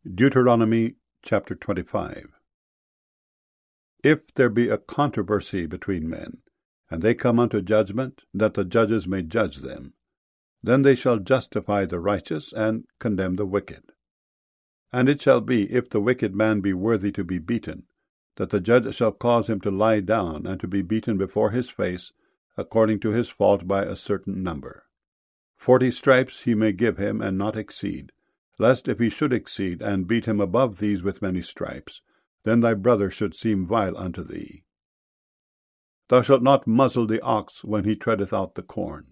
Deuteronomy chapter 25. If there be a controversy between men, and they come unto judgment, that the judges may judge them, then they shall justify the righteous, and condemn the wicked. And it shall be, if the wicked man be worthy to be beaten, that the judge shall cause him to lie down, and to be beaten before his face, according to his fault by a certain number. 40 stripes he may give him, and not exceed, lest if he should exceed, and beat him above these with many stripes, then thy brother should seem vile unto thee. Thou shalt not muzzle the ox when he treadeth out the corn.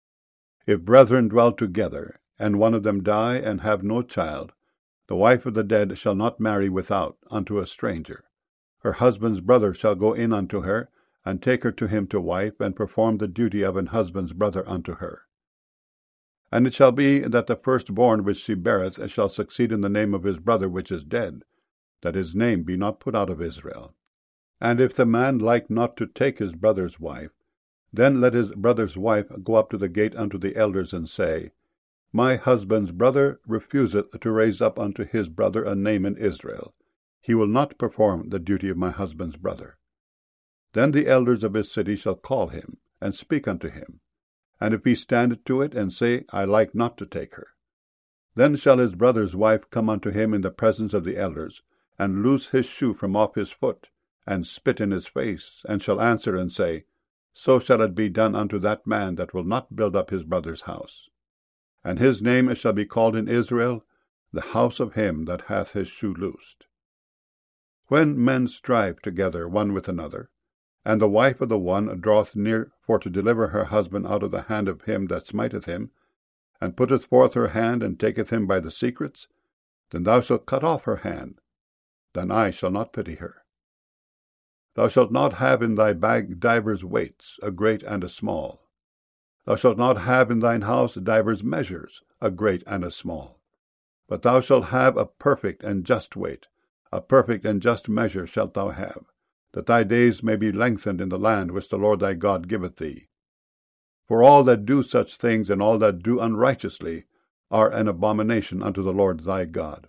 If brethren dwell together, and one of them die, and have no child, the wife of the dead shall not marry without unto a stranger. Her husband's brother shall go in unto her, and take her to him to wife, and perform the duty of an husband's brother unto her. And it shall be that the firstborn which she beareth shall succeed in the name of his brother which is dead, that his name be not put out of Israel. And if the man like not to take his brother's wife, then let his brother's wife go up to the gate unto the elders, and say, My husband's brother refuseth to raise up unto his brother a name in Israel. He will not perform the duty of my husband's brother. Then the elders of his city shall call him, and speak unto him. And if he stand to it, and say, I like not to take her, then shall his brother's wife come unto him in the presence of the elders, and loose his shoe from off his foot, and spit in his face, and shall answer and say, So shall it be done unto that man that will not build up his brother's house. And his name shall be called in Israel, the house of him that hath his shoe loosed. When men strive together one with another, and the wife of the one draweth near for to deliver her husband out of the hand of him that smiteth him, and putteth forth her hand, and taketh him by the secrets, then thou shalt cut off her hand. Then I shall not pity her. Thou shalt not have in thy bag divers weights, a great and a small. Thou shalt not have in thine house divers measures, a great and a small. But thou shalt have a perfect and just weight, a perfect and just measure shalt thou have, that thy days may be lengthened in the land which the Lord thy God giveth thee. For all that do such things, and all that do unrighteously, are an abomination unto the Lord thy God.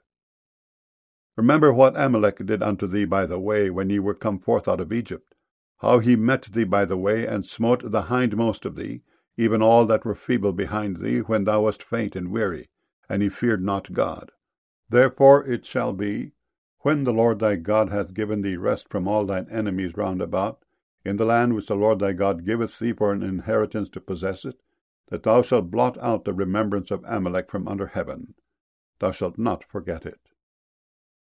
Remember what Amalek did unto thee by the way, when ye were come forth out of Egypt, how he met thee by the way, and smote the hindmost of thee, even all that were feeble behind thee, when thou wast faint and weary, and he feared not God. Therefore it shall be, when the Lord thy God hath given thee rest from all thine enemies round about, in the land which the Lord thy God giveth thee for an inheritance to possess it, that thou shalt blot out the remembrance of Amalek from under heaven. Thou shalt not forget it.